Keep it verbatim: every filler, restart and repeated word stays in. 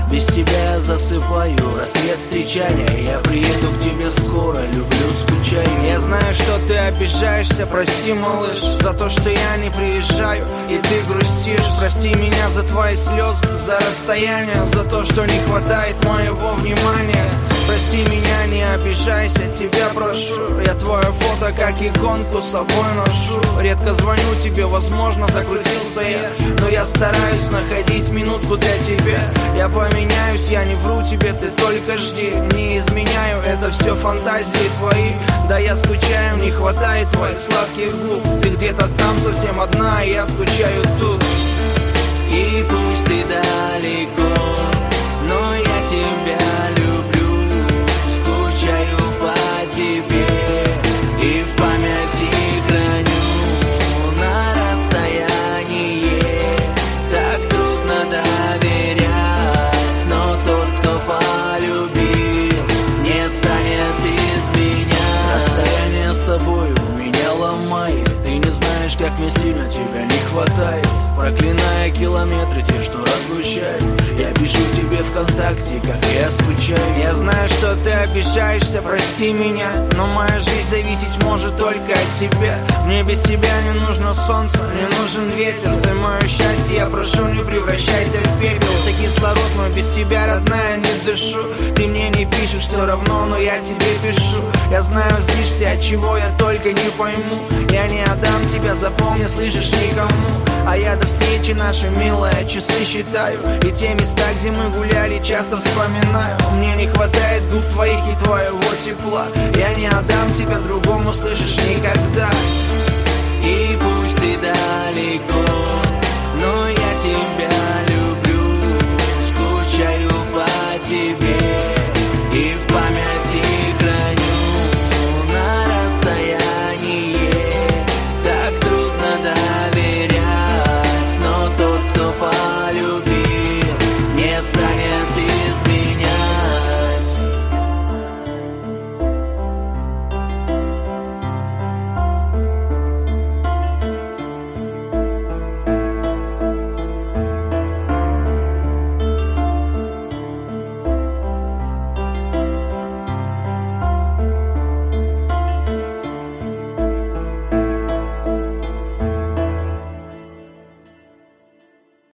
Без тебя я засыпаю, рассвет встречания. Я приеду к тебе скоро, люблю, скучаю. Я знаю, что ты обижаешься, прости, малыш, за то, что я не приезжаю и ты грустишь. Прости меня за твои слезы, за расстояние, за то, что не хватает моего внимания. Прости меня, не обижайся, тебя прошу. Я твое фото как иконку с собой ношу. Редко звоню тебе, возможно, закрутился я, но я стараюсь находить минутку для тебя. Я поменяюсь, я не вру тебе, ты только жди. Не изменяю, это все фантазии твои. Да я скучаю, не хватает твоих сладких губ. Ты где-то там совсем одна, и я скучаю тут. И пусть ты далеко, но я тебя люблю. Скучаю по тебе и в памяти храню на расстоянии. Так трудно доверять, но тот, кто полюбил, не станет изменять. Расстояние с тобой у меня ломает. Ты не знаешь, как мне сильно тебя не хватает. Проклиная километры, те, что разлучают. Я пишу тебе ВКонтакте, как я скучаю. Я знаю, что ты обижаешься, прости меня, но моя жизнь зависеть может только от тебя. Мне без тебя не нужно солнце, не нужен ветер. Ты мое счастье, я прошу, не превращайся в пепел. Ты кислород мой, без тебя, родная, не дышу. Ты мне не пишешь все равно, но я тебе пишу. Я знаю, злишься, от чего я только не пойму. Я не отдам тебя, запомни, слышишь, никому. А я до встречи нашей, милая, часы считаю. И те места, где мы гуляли, часто вспоминаю. Мне не хватает губ твоих и твоего тепла. Я не отдам тебя другому, слышишь, никогда. И пусть ты далеко, но я тебя люблю. Скучаю по тебе и в памяти храню на расстоянии. Так трудно доверять, но тот, кто полюбил, не станет